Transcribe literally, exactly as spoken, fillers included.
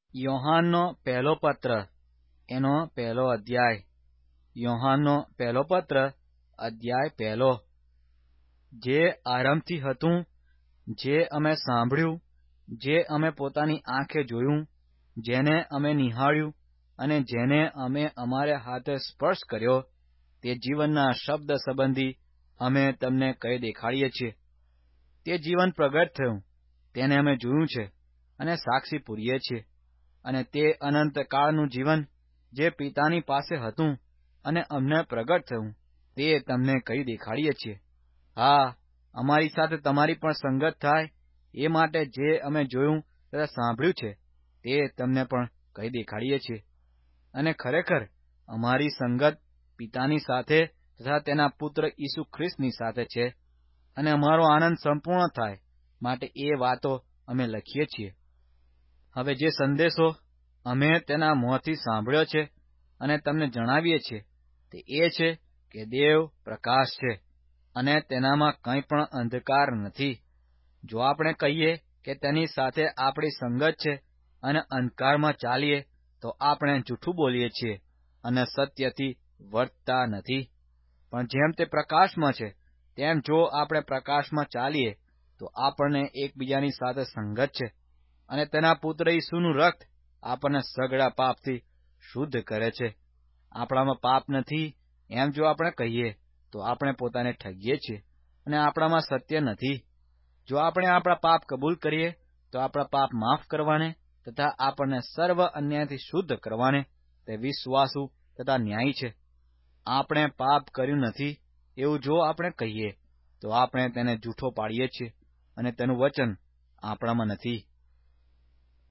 યોહાનનો પહેલો પત્ર એનો પહેલો અધ્યાય. યોહાનનો પહેલો પત્ર અધ્યાય પહેલો. જે આરંભથી હતું, જે અમે સાંભળ્યું, જે અમે પોતાની આંખે જોયું, જેને અમે નિહાળ્યું અને જેને અમે અમારા હાથે સ્પર્શ કર્યો, તે જીવનના શબ્દ સંબંધી અમે તમને કહી દેખાડીએ છીએ. તે જીવન પ્રગટ થયું, તેને અમે જોયું છે અને સાક્ષી પૂરીએ છીએ. અને તે અનંત કાળનું જીવન જે પિતાની પાસે હતું અને અમને પ્રગટ થયું, તે તમને કહી દેખાડીએ છીએ. હા, અમારી સાથે તમારી પણ સંગત થાય એ માટે જે અમે જોયું તથા સાંભળ્યું છે તે તમને પણ કહી દેખાડીએ છીએ. અને ખરેખર અમારી સંગત પિતાની સાથે તથા તેના પુત્ર ઈસુ ખ્રિસ્તની સાથે છે. અને અમારો આનંદ સંપૂર્ણ થાય માટે એ વાતો અમે લખીએ છીએ. હવે જે સંદેશો અમે તેના મોંથી સાંભળ્યો છે અને તમને જણાવીએ છીએ તે એ છે કે દેવ પ્રકાશ છે અને તેનામાં કંઈ પણ અંધકાર નથી. જો આપણે કહીએ કે તેની સાથે આપણી સંગત છે અને અંધકારમાં ચાલીએ તો આપણે જૂઠું બોલીએ છીએ અને સત્યથી વર્તતા નથી. પણ જેમ તે પ્રકાશમાં છે તેમ જો આપણે પ્રકાશમાં ચાલીએ તો આપણને એકબીજાની સાથે સંગત છે. અને તેના પુત્ર ઈસુનું રક્ત આપણને સઘળા પાપથી શુદ્ધ કરે છે. આપણામાં પાપ નથી એમ જો આપણે કહીએ તો આપણે પોતાને ઠગીએ છીએ અને આપણામાં સત્ય નથી. જો આપણે આપણા પાપ કબૂલ કરીએ તો આપણા પાપ માફ કરવાને તથા આપણને સર્વ અન્યાયથી શુદ્ધ કરવાને તે વિશ્વાસુ તથા ન્યાયી છે. આપણે પાપ કર્યું નથી એવું જો આપણે કહીએ તો આપણે તેને જૂઠો પાડીએ છીએ અને તેનું વચન આપણામાં નથી.